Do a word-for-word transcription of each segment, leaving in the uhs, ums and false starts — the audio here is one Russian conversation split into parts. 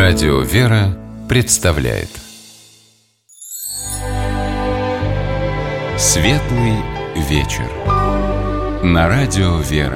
Радио «Вера» представляет Светлый вечер на Радио «Вера».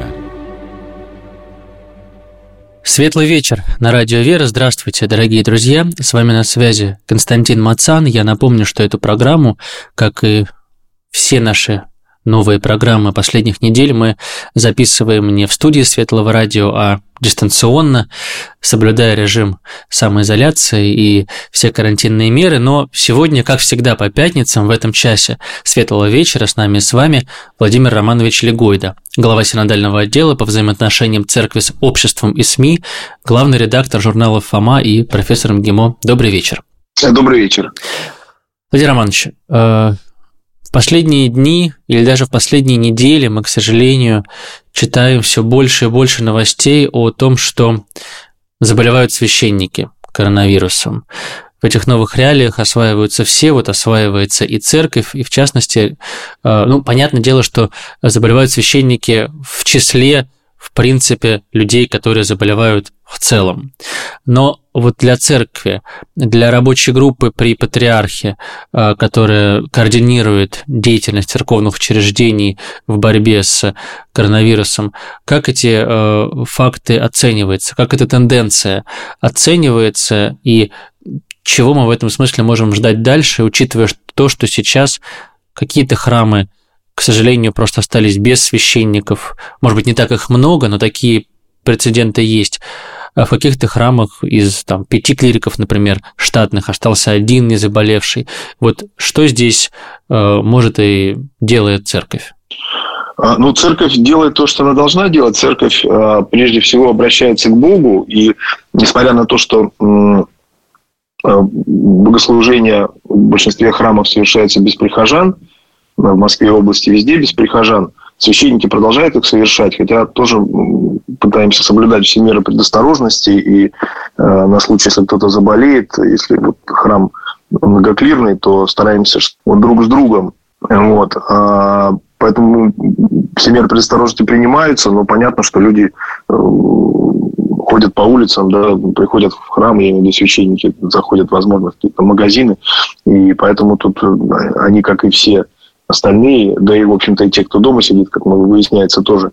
Светлый вечер на Радио «Вера». Здравствуйте, дорогие друзья. С вами на связи Константин Мацан. Я напомню, что эту программу, как и все наши новые программы последних недель, мы записываем не в студии Светлого радио, а дистанционно, соблюдая режим самоизоляции и все карантинные меры. Но сегодня, как всегда, по пятницам в этом часе Светлого вечера с нами и с вами Владимир Романович Легойда, глава синодального отдела по взаимоотношениям церкви с обществом и СМИ, главный редактор журнала «Фома» и профессор МГИМО. Добрый вечер. Добрый вечер. Владимир Романович, в последние дни или даже в последние недели мы, к сожалению, читаем все больше и больше новостей о том, что заболевают священники коронавирусом. В этих новых реалиях осваиваются все, вот осваивается и церковь, и в частности, ну, понятное дело, что заболевают священники в числе, в принципе, людей, которые заболевают в целом. Но вот для церкви, для рабочей группы при патриархе, которая координирует деятельность церковных учреждений в борьбе с коронавирусом, как эти факты оцениваются, как эта тенденция оценивается и чего мы в этом смысле можем ждать дальше, учитывая то, что сейчас какие-то храмы, к сожалению, просто остались без священников. Может быть, не так их много, но такие прецеденты есть. А в каких-то храмах из там, пяти клириков, например, штатных, остался один не заболевший. Вот что здесь э, может и делает церковь? Ну, церковь делает то, что она должна делать. Церковь, прежде всего, обращается к Богу. И несмотря на то, что богослужение в большинстве храмов совершается без прихожан, в Москве и области везде без прихожан, священники продолжают их совершать, хотя тоже пытаемся соблюдать все меры предосторожности, и э, на случай, если кто-то заболеет, если вот храм многоклирный, то стараемся вот, друг с другом. Вот. А, поэтому все меры предосторожности принимаются, но понятно, что люди э, ходят по улицам, да, приходят в храм, я имею в виду священники, заходят, возможно, в какие-то магазины, и поэтому тут они, как и все остальные, да и, в общем-то, и те, кто дома сидит, как выясняется, тоже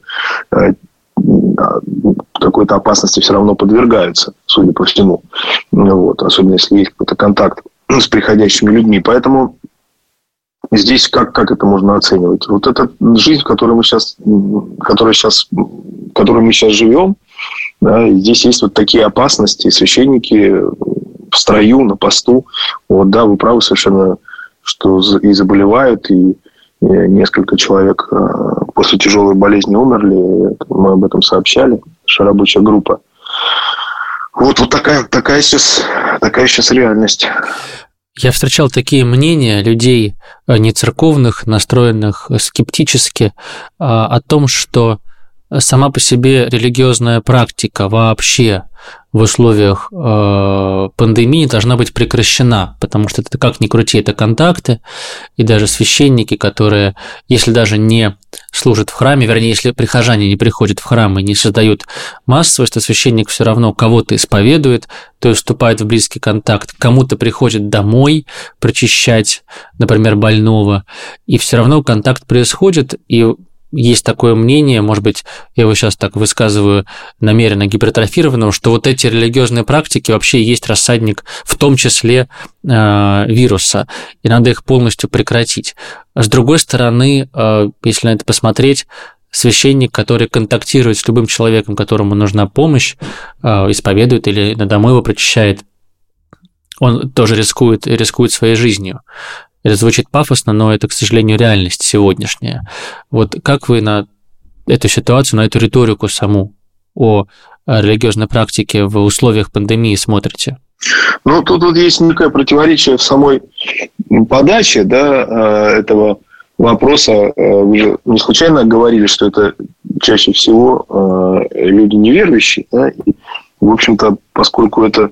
какой-то опасности все равно подвергаются, судя по всему. Вот. Особенно, если есть какой-то контакт с приходящими людьми. Поэтому здесь как, как это можно оценивать? Вот эта жизнь, в которой мы сейчас, которой сейчас, в которой мы сейчас живем, да, здесь есть вот такие опасности. Священники в строю, на посту. Вот, да, вы правы совершенно, что и заболевают, и несколько человек после тяжелой болезни умерли. Мы об этом сообщали, наша рабочая группа. Вот, вот такая, такая, сейчас, такая сейчас реальность. Я встречал такие мнения людей нецерковных, настроенных скептически, о том, что сама по себе религиозная практика вообще в условиях э, пандемии должна быть прекращена, потому что это, как ни крути, это контакты, и даже священники, которые, если даже не служат в храме, вернее, если прихожане не приходят в храм и не создают массовость, то священник все равно кого-то исповедует, то есть вступает в близкий контакт, кому-то приходит домой прочищать, например, больного, и все равно контакт происходит, и есть такое мнение, может быть, я его сейчас так высказываю намеренно гипертрофированным, что вот эти религиозные практики вообще есть рассадник, в том числе э, вируса, и надо их полностью прекратить. С другой стороны, э, если на это посмотреть, священник, который контактирует с любым человеком, которому нужна помощь, э, исповедует или домой его прочищает, он тоже рискует, рискует своей жизнью. Это звучит пафосно, но это, к сожалению, реальность сегодняшняя. Вот как вы на эту ситуацию, на эту риторику саму о религиозной практике в условиях пандемии смотрите? Ну, тут вот есть некое противоречие в самой подаче, да, этого вопроса. Вы же не случайно говорили, что это чаще всего люди неверующие, да? И, в общем-то, поскольку это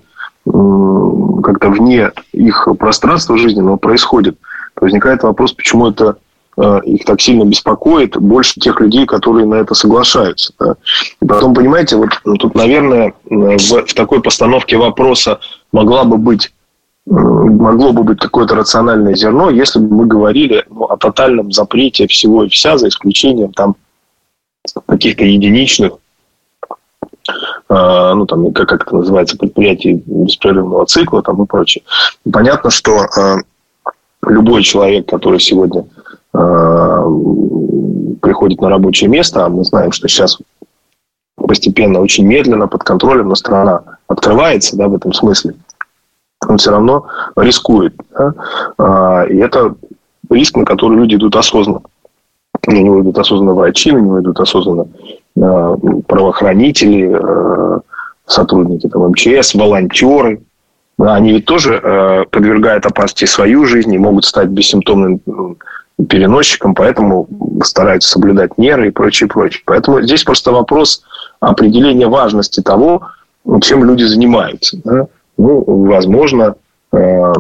как-то вне их пространства жизненного происходит, то возникает вопрос, почему это их так сильно беспокоит, больше тех людей, которые на это соглашаются. Да. И потом, понимаете, вот тут, наверное, в, в такой постановке вопроса могла бы быть, могло бы быть какое-то рациональное зерно, если бы мы говорили ну, о тотальном запрете всего и вся, за исключением там каких-то единичных, э, ну, там, как, как это называется, предприятий беспрерывного цикла там, и прочее. И понятно, что э, любой человек, который сегодня э, приходит на рабочее место, а мы знаем, что сейчас постепенно, очень медленно, под контролем, но страна открывается, да, в этом смысле, он все равно рискует. Да? А, и это риск, на который люди идут осознанно. На него идут осознанно врачи, на него идут осознанно а, правоохранители, а, сотрудники там, эм че эс, волонтеры. Они ведь тоже а, подвергают опасности свою жизнь и могут стать бессимптомным переносчиком, поэтому стараются соблюдать меры и прочее, прочее. Поэтому здесь просто вопрос определения важности того, чем люди занимаются. Да? Ну, возможно, э,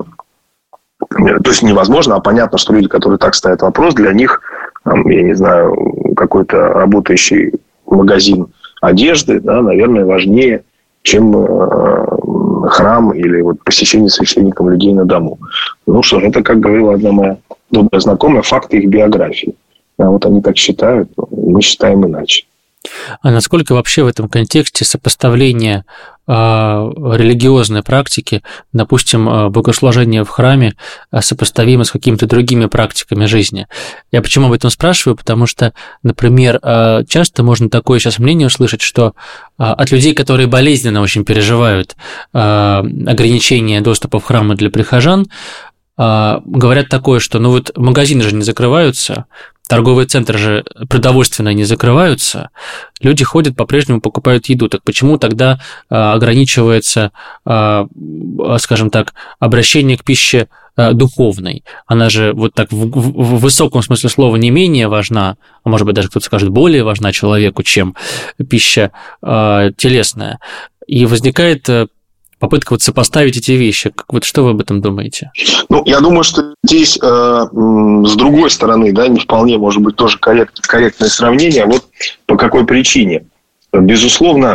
то есть невозможно, а понятно, что люди, которые так ставят вопрос, для них, там, я не знаю, какой-то работающий магазин одежды, да, наверное, важнее, чем э, храм или вот посещение священником людей на дому. Ну что ж, это, как говорила одна моя добрая знакомая, факты их биографии. А вот они так считают, мы считаем иначе. А насколько вообще в этом контексте сопоставление э, религиозной практики, допустим, э, богослужения в храме, э, сопоставимо с какими-то другими практиками жизни? Я почему об этом спрашиваю? Потому что, например, э, часто можно такое сейчас мнение услышать, что э, от людей, которые болезненно очень переживают э, ограничение доступа в храмы для прихожан, э, говорят такое, что ну вот магазины же не закрываются, торговые центры же продовольственные не закрываются, люди ходят, по-прежнему покупают еду. Так почему тогда э, ограничивается, э, скажем так, обращение к пище э, духовной? Она же вот так в, в, в высоком смысле слова не менее важна, а может быть даже кто-то скажет более важна человеку, чем пища э, телесная. И возникает э, попытка вот сопоставить эти вещи. Вот что вы об этом думаете? Ну, я думаю, что здесь э, с другой стороны, да, не вполне, может быть, тоже коррект, корректное сравнение. Вот по какой причине. Безусловно,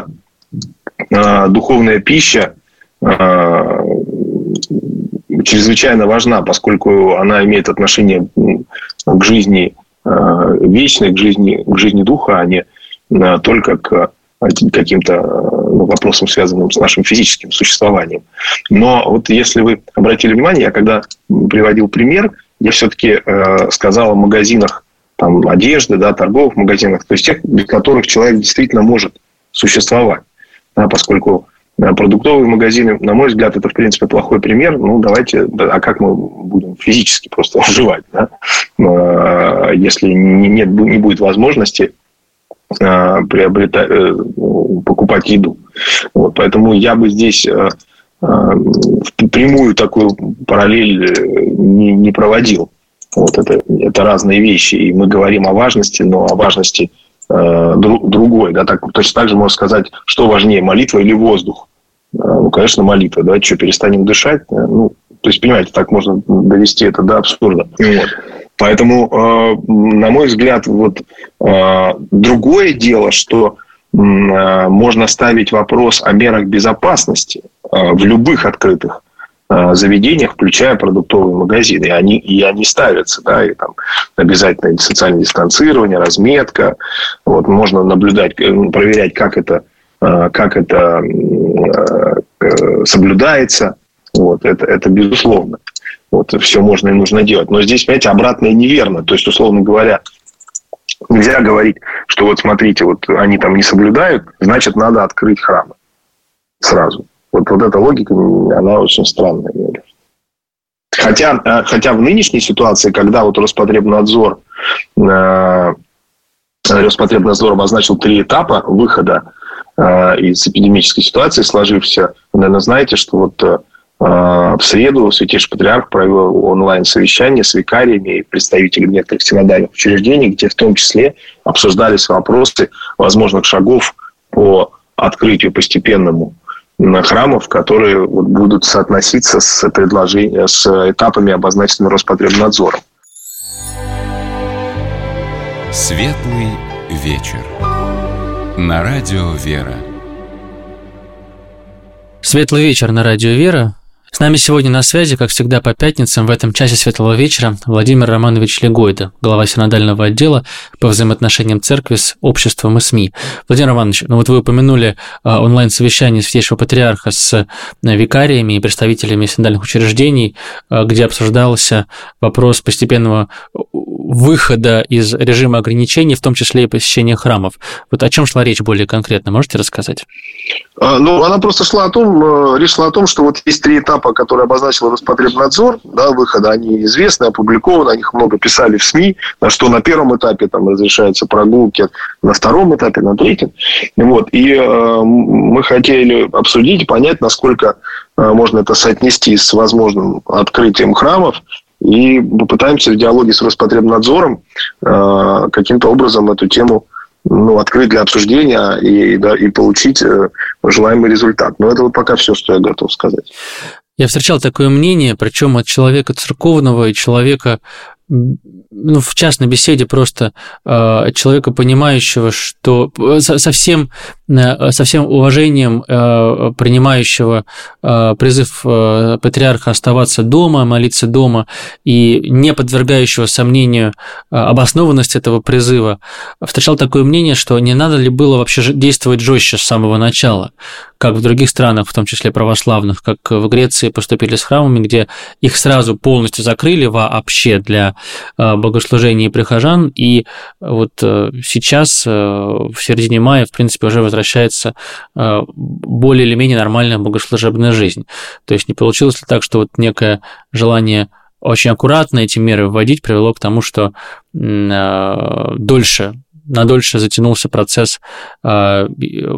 э, духовная пища э, чрезвычайно важна, поскольку она имеет отношение к жизни э, вечной, к жизни, к жизни духа, а не э, только к каким-то ну, вопросам, связанным с нашим физическим существованием. Но вот если вы обратили внимание, я когда приводил пример, я все-таки э, сказал о магазинах там, одежды, да, торговых магазинах, то есть тех, без которых человек действительно может существовать. Да, поскольку да, продуктовые магазины, на мой взгляд, это, в принципе, плохой пример. Ну, давайте, да, а как мы будем физически просто выживать, да? э, если не, нет, не будет возможности приобретать, покупать еду. Вот, поэтому я бы здесь прямую такую параллель не, не проводил. Вот это, это разные вещи. И мы говорим о важности, но о важности э, друг, другой. Да, так, точно так же можно сказать, что важнее, молитва или воздух. Ну, конечно, молитва. Давайте что, перестанем дышать? Ну, то есть, понимаете, так можно довести это до абсурда. Вот. Поэтому, э, на мой взгляд, вот, э, другое дело, что э, можно ставить вопрос о мерах безопасности э, в любых открытых э, заведениях, включая продуктовые магазины. И они, и они ставятся. Да, и там обязательно социальное дистанцирование, разметка. Вот, можно наблюдать, проверять, как это, э, как это э, соблюдается. Вот, это, это безусловно. Вот, все можно и нужно делать. Но здесь, понимаете, обратное неверно. То есть, условно говоря, нельзя говорить, что вот смотрите, вот они там не соблюдают, значит, надо открыть храмы сразу. Вот, вот эта логика, она очень странная. Хотя, хотя в нынешней ситуации, когда вот Роспотребнадзор, э, Роспотребнадзор обозначил три этапа выхода э, из эпидемической ситуации сложившейся, вы, наверное, знаете, что вот э, в среду Святейший Патриарх провел онлайн-совещание с викариями и представителями некоторых синодальных учреждений, где в том числе обсуждались вопросы возможных шагов по открытию постепенному храмов, которые вот будут соотноситься с, предложением, с этапами, обозначенными Роспотребнадзором. Светлый вечер. На радио «Вера». Светлый вечер на радио «Вера». С нами сегодня на связи, как всегда по пятницам, в этом часе светлого вечера Владимир Романович Легойда, глава синодального отдела по взаимоотношениям церкви с обществом и СМИ. Владимир Романович, ну вот вы упомянули онлайн-совещание Святейшего Патриарха с викариями и представителями синодальных учреждений, где обсуждался вопрос постепенного выхода из режима ограничений, в том числе и посещения храмов. Вот о чем шла речь более конкретно, можете рассказать? Ну, она просто шла о том, речь шла о том, что вот есть три этапа, которые обозначил Роспотребнадзор, да, выхода, они известны, опубликованы, о них много писали в СМИ, на что на первом этапе там разрешаются прогулки, на втором этапе, на третьем. Вот. И э, мы хотели обсудить и понять, насколько э, можно это соотнести с возможным открытием храмов, и попытаемся в диалоге с Роспотребнадзором э, каким-то образом эту тему ну, открыть для обсуждения и, да, и получить э, желаемый результат. Но это вот пока все, что я готов сказать. Я встречал такое мнение, причем от человека церковного и человека, ну, в частной беседе просто э, человека, понимающего, что со всем, э, со всем уважением э, принимающего э, призыв э, патриарха оставаться дома, молиться дома, и не подвергающего сомнению э, обоснованность этого призыва, встречал такое мнение, что не надо ли было вообще действовать жестче с самого начала, как в других странах, в том числе православных, как в Греции поступили с храмами, где их сразу полностью закрыли вообще для богослужения прихожан, и вот сейчас, в середине мая, в принципе, уже возвращается более или менее нормальная богослужебная жизнь. То есть не получилось ли так, что вот некое желание очень аккуратно эти меры вводить привело к тому, что дольше надольше затянулся процесс э,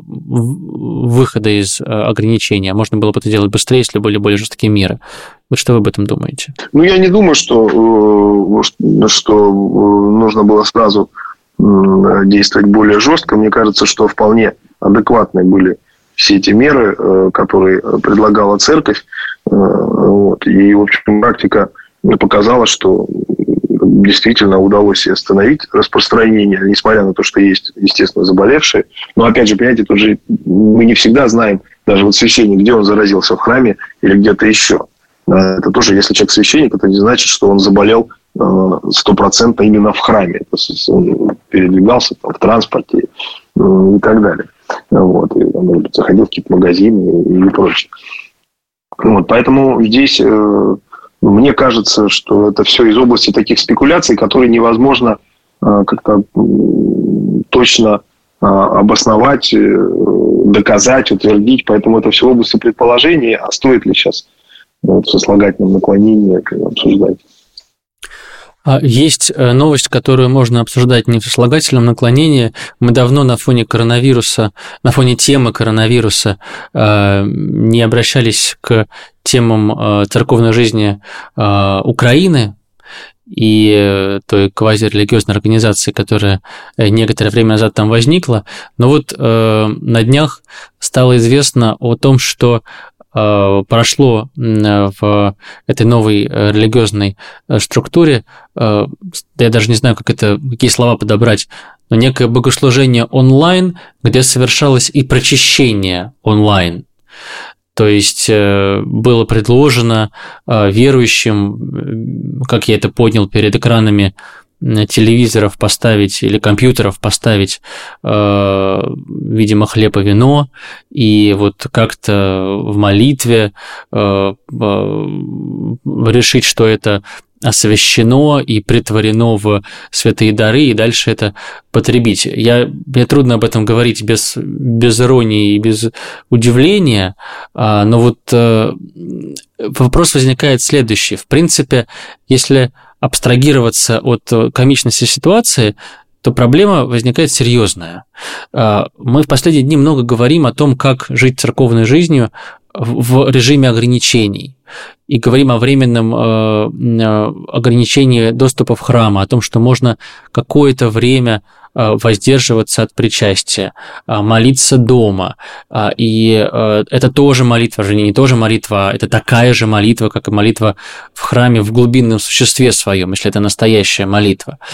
выхода из э, ограничения. Можно было бы это делать быстрее, если были более жесткие меры. Вот что вы об этом думаете? Ну, я не думаю, что, что нужно было сразу действовать более жестко. Мне кажется, что вполне адекватны были все эти меры, которые предлагала церковь. Вот. И, в общем, практика показала, что действительно удалось остановить распространение, несмотря на то, что есть, естественно, заболевшие. Но, опять же, понимаете, тут же мы не всегда знаем, даже вот священник, где он заразился, в храме или где-то еще. Это тоже, если человек священник, это не значит, что он заболел стопроцентно именно в храме. Он передвигался там, в транспорте и так далее. Вот. И, может быть, заходил в какие-то магазины и, и прочее. Вот. Поэтому здесь... Мне кажется, что это все из области таких спекуляций, которые невозможно как-то точно обосновать, доказать, утвердить. Поэтому это все в области предположений. А стоит ли сейчас вот, сослагательном наклонении обсуждать? Есть новость, которую можно обсуждать не в сослагательном наклонении. Мы давно на фоне коронавируса, на фоне темы коронавируса не обращались к темам церковной жизни Украины и той квазирелигиозной организации, которая некоторое время назад там возникла. Но вот на днях стало известно о том, что прошло в этой новой религиозной структуре, я даже не знаю, как это, какие слова подобрать, но некое богослужение онлайн, где совершалось и причащение онлайн. То есть было предложено верующим, как я это понял, перед экранами телевизоров поставить или компьютеров поставить, э, видимо, хлеб и вино, и вот как-то в молитве э, э, решить, что это освящено и претворено в святые дары, и дальше это потребить. Я, мне трудно об этом говорить без, без иронии и без удивления, но вот э, вопрос возникает следующий. В принципе, если абстрагироваться от комичности ситуации, то проблема возникает серьезная. Мы в последние дни много говорим о том, как жить церковной жизнью в режиме ограничений. И говорим о временном ограничении доступа в храм, о том, что можно какое-то время воздерживаться от причастия, молиться дома. И это тоже молитва, же не тоже молитва, это такая же молитва, как и молитва в храме в глубинном существе своем, если это настоящая молитва.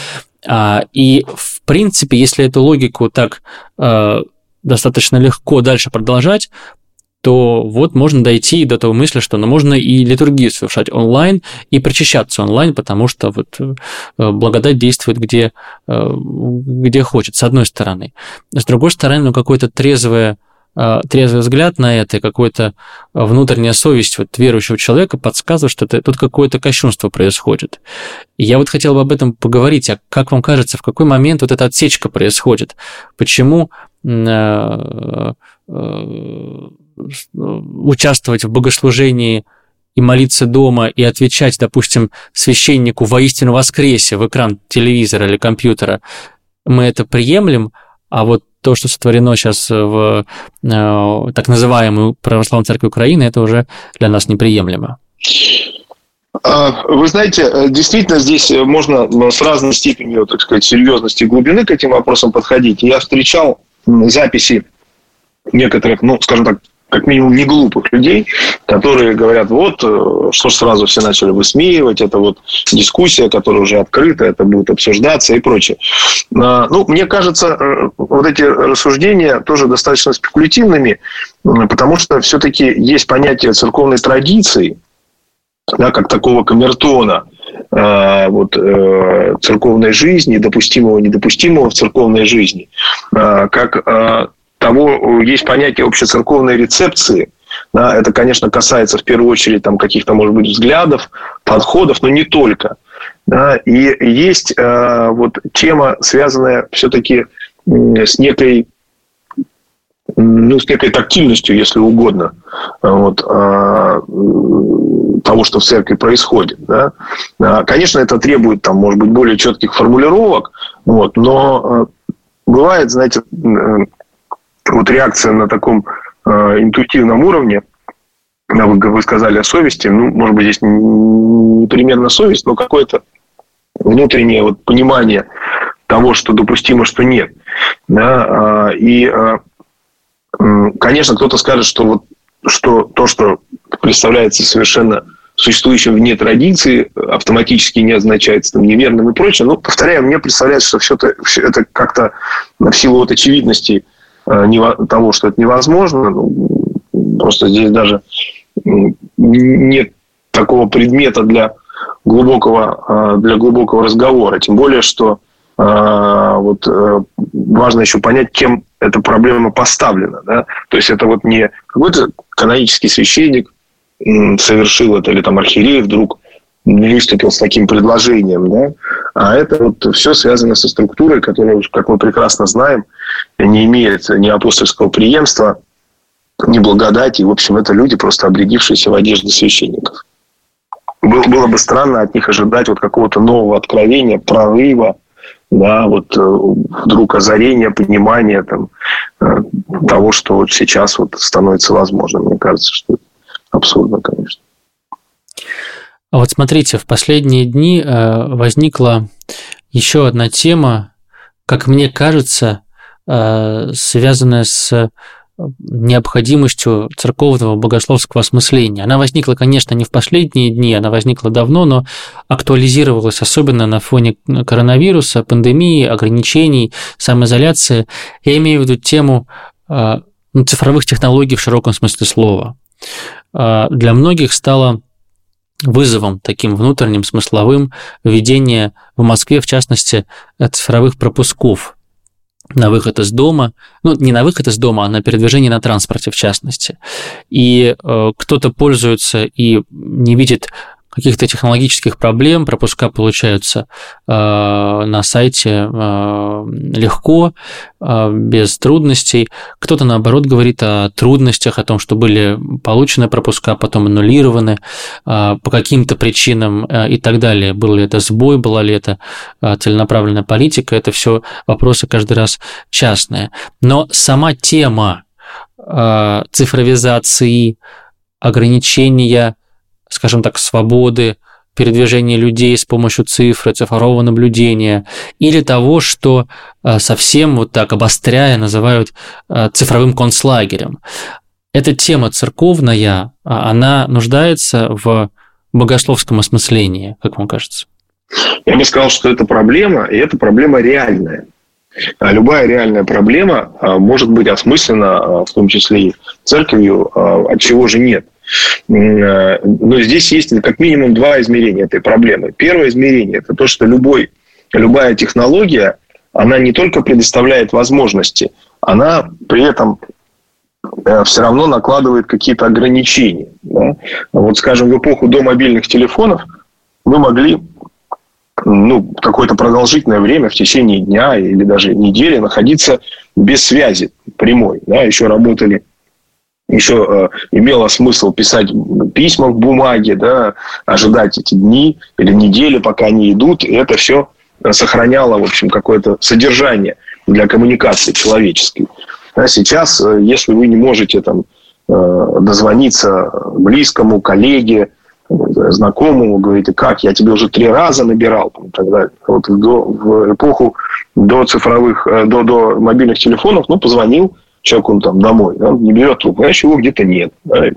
И, в принципе, если эту логику так достаточно легко дальше продолжать, то вот можно дойти до того мысли, что ну, можно и литургию совершать онлайн, и причащаться онлайн, потому что вот благодать действует где, где хочет, с одной стороны. С другой стороны, ну, какой-то трезвый, трезвый взгляд на это, какая-то внутренняя совесть вот верующего человека подсказывает, что это, тут какое-то кощунство происходит. И я вот хотел бы об этом поговорить. А как вам кажется, в какой момент вот эта отсечка происходит? Почему участвовать в богослужении и молиться дома, и отвечать, допустим, священнику «воистину воскресе» в экран телевизора или компьютера, мы это приемлем, а вот то, что сотворено сейчас в э, так называемой Православной Церкви Украины, это уже для нас неприемлемо. Вы знаете, действительно, здесь можно с разной степенью, так сказать, серьезности и глубины к этим вопросам подходить. Я встречал записи некоторых, ну, скажем так, как минимум не глупых людей, которые говорят, вот, что сразу все начали высмеивать, это вот дискуссия, которая уже открыта, это будет обсуждаться и прочее. Ну, мне кажется, вот эти рассуждения тоже достаточно спекулятивными, потому что все-таки есть понятие церковной традиции, да, как такого камертона, вот, церковной жизни, допустимого, недопустимого в церковной жизни, как того, есть понятие общецерковной рецепции. Да, это, конечно, касается в первую очередь там, каких-то, может быть, взглядов, подходов, но не только. Да, и есть э, вот, тема, связанная все-таки с некой, ну, с некой тактильностью, если угодно, вот, э, того, что в церкви происходит. Да. Конечно, это требует, там, может быть, более четких формулировок, вот, но э, бывает, знаете, э, вот реакция на таком э, интуитивном уровне, вы, вы сказали о совести, ну, может быть, здесь не примерно совесть, но какое-то внутреннее вот понимание того, что допустимо, что нет. Да? И, конечно, кто-то скажет, что, вот, что то, что представляется совершенно существующим вне традиции, автоматически не означает там, неверным и прочее. Но, повторяю, мне представляется, что все это, все это как-то в силу вот очевидности того, что это невозможно. Просто здесь даже нет такого предмета для глубокого, для глубокого разговора. Тем более, что вот, важно еще понять, кем эта проблема поставлена. Да? То есть, это вот не какой-то канонический священник совершил это, или там архиерей вдруг выступил с таким предложением, да? А это вот все связано со структурой, которая, как мы прекрасно знаем, не имеет ни апостольского преемства, ни благодати. В общем, это люди, просто обрядившиеся в одежды священников. Было, было бы странно от них ожидать вот какого-то нового откровения, прорыва, да, вот вдруг озарения, понимания там, того, что вот сейчас вот становится возможным. Мне кажется, что это абсурдно, конечно. А вот смотрите, в последние дни возникла еще одна тема, как мне кажется, связанная с необходимостью церковного богословского осмысления. Она возникла, конечно, не в последние дни, она возникла давно, но актуализировалась особенно на фоне коронавируса, пандемии, ограничений, самоизоляции. Я имею в виду тему ну, цифровых технологий в широком смысле слова. Для многих стало вызовом таким внутренним, смысловым введение в Москве, в частности, цифровых пропусков на выход из дома, ну, не на выход из дома, а на передвижение на транспорте, в частности. И э, кто-то пользуется и не видит каких-то технологических проблем, пропуска получаются э, на сайте э, легко, э, без трудностей. Кто-то, наоборот, говорит о трудностях, о том, что были получены пропуска, потом аннулированы э, по каким-то причинам э, и так далее. Был ли это сбой, была ли это э, целенаправленная политика, это все вопросы каждый раз частные. Но сама тема э, цифровизации, ограничения, скажем так, свободы передвижения людей с помощью цифры, цифрового наблюдения, или того, что совсем вот так обостряя называют цифровым концлагерем. Эта тема церковная, она нуждается в богословском осмыслении, как вам кажется? Я бы сказал, что это проблема, и это проблема реальная. А любая реальная проблема может быть осмыслена, в том числе и церковью, от чего же нет. Но здесь есть как минимум два измерения этой проблемы. Первое измерение – это то, что любой, любая технология, она не только предоставляет возможности, она при этом все равно накладывает какие-то ограничения. Да? Вот, скажем, в эпоху до мобильных телефонов мы могли ну, какое-то продолжительное время в течение дня или даже недели находиться без связи прямой. Да? Еще работали, еще э, имело смысл писать письма в бумаге, да? Ожидать эти дни или недели, пока они идут. И это все сохраняло, в общем, какое-то содержание для коммуникации человеческой. А сейчас, если вы не можете там, дозвониться близкому, коллеге, знакомому, говорите, как, я тебе уже три раза набирал, и так далее. Вот до, в эпоху до цифровых, до, до мобильных телефонов, ну, позвонил человеку там домой, он не берет трубку, значит, его где-то нет.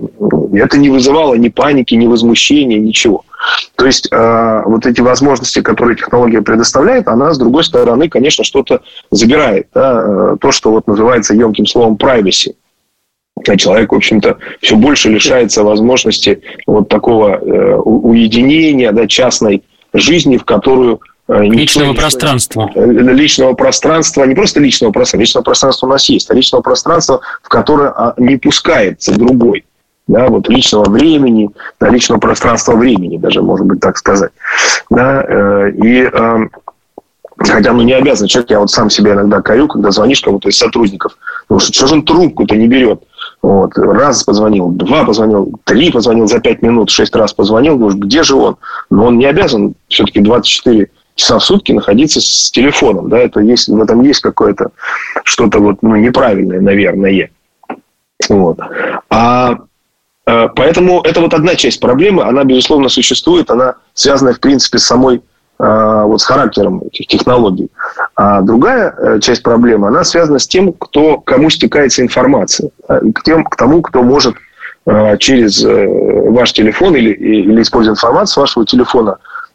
Это не вызывало ни паники, ни возмущения, ничего. То есть, э, вот эти возможности, которые технология предоставляет, она, с другой стороны, конечно, что-то забирает. Да? То, что вот называется емким словом privacy. А человек, в общем-то, все больше лишается возможности вот такого э, уединения, да, частной жизни, в которую... Э, личного пространства. Личного пространства, не просто личного пространства. Личного пространства у нас есть, а личного пространства, в которое не пускается другой. Да, вот личного времени, да, личного пространства времени, даже, может быть, так сказать. Да, э, и э, хотя, ну, не обязан человек, я вот сам себя иногда корю, когда звонишь кому-то из сотрудников, потому что, что же он трубку-то не берет? Вот, раз позвонил, два позвонил, три позвонил за пять минут, шесть раз позвонил, думаешь, где же он? Но он не обязан все-таки двадцать четыре часа в сутки находиться с телефоном. Да, это есть, в этом есть какое-то что-то вот, ну, неправильное, наверное. Вот. А поэтому это вот одна часть проблемы, она, безусловно, существует, она связана, в принципе, с самой, вот, с характером этих технологий. А другая часть проблемы, она связана с тем, кто, кому стекается информация, к, тем, к тому, кто может через ваш телефон или, или используя информацию с вашего телефона,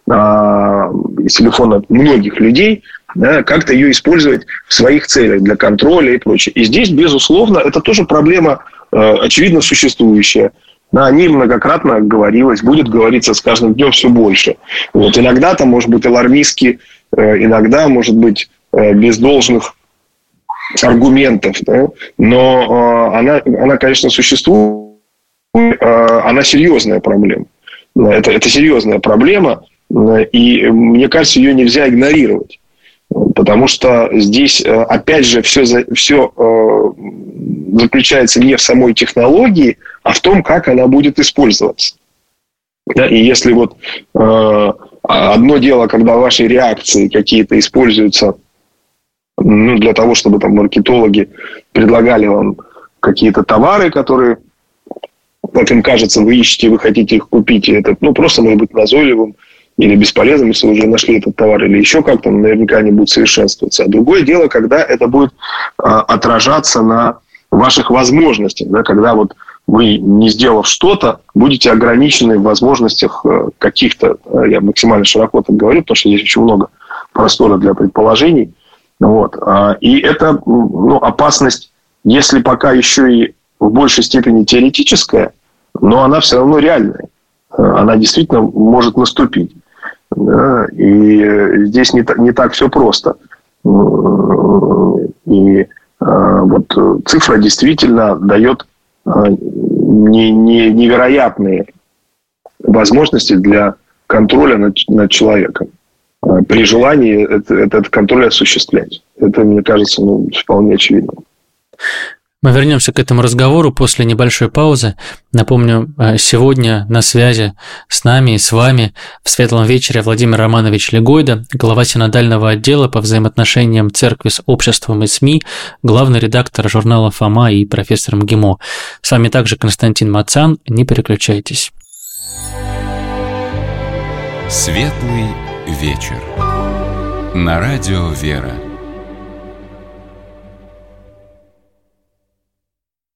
из телефона многих людей, да, как-то ее использовать в своих целях для контроля и прочее. И здесь, безусловно, это тоже проблема, очевидно, существующая. О ней многократно говорилось, будет говориться с каждым днем все больше. Вот. Иногда там может быть алармистски, иногда может быть без должных аргументов. Да? Но она, она, конечно, существует, она серьезная проблема. Это, это серьезная проблема, и мне кажется, ее нельзя игнорировать. Потому что здесь, опять же, все, все заключается не в самой технологии, а в том, как она будет использоваться. Да? И если вот э, одно дело, когда ваши реакции какие-то используются, ну, для того, чтобы там маркетологи предлагали вам какие-то товары, которые, как им кажется, вы ищете, вы хотите их купить, и это, ну, просто может быть назойливым или бесполезным, если вы уже нашли этот товар, или еще как-то, наверняка они будут совершенствоваться. А другое дело, когда это будет э, отражаться на ваших возможностях, да, когда вот вы, не сделав что-то, будете ограничены в возможностях э, каких-то, э, я максимально широко так говорю, потому что здесь очень много простора для предположений. Вот. А, и это, ну, опасность, если пока еще и в большей степени теоретическая, но она все равно реальная. Она действительно может наступить. Да? И здесь не, не так все просто. И вот цифра действительно дает не, не, невероятные возможности для контроля над, над человеком. При желании это, этот контроль осуществлять. Это, мне кажется, ну, вполне очевидно. Мы вернемся к этому разговору после небольшой паузы. Напомню, сегодня на связи с нами и с вами в светлом вечере Владимир Романович Легойда, глава синодального отдела по взаимоотношениям церкви с обществом и СМИ, главный редактор журнала «Фома» и профессор МГИМО. С вами также Константин Мацан. Не переключайтесь. Светлый вечер. На радио «Вера».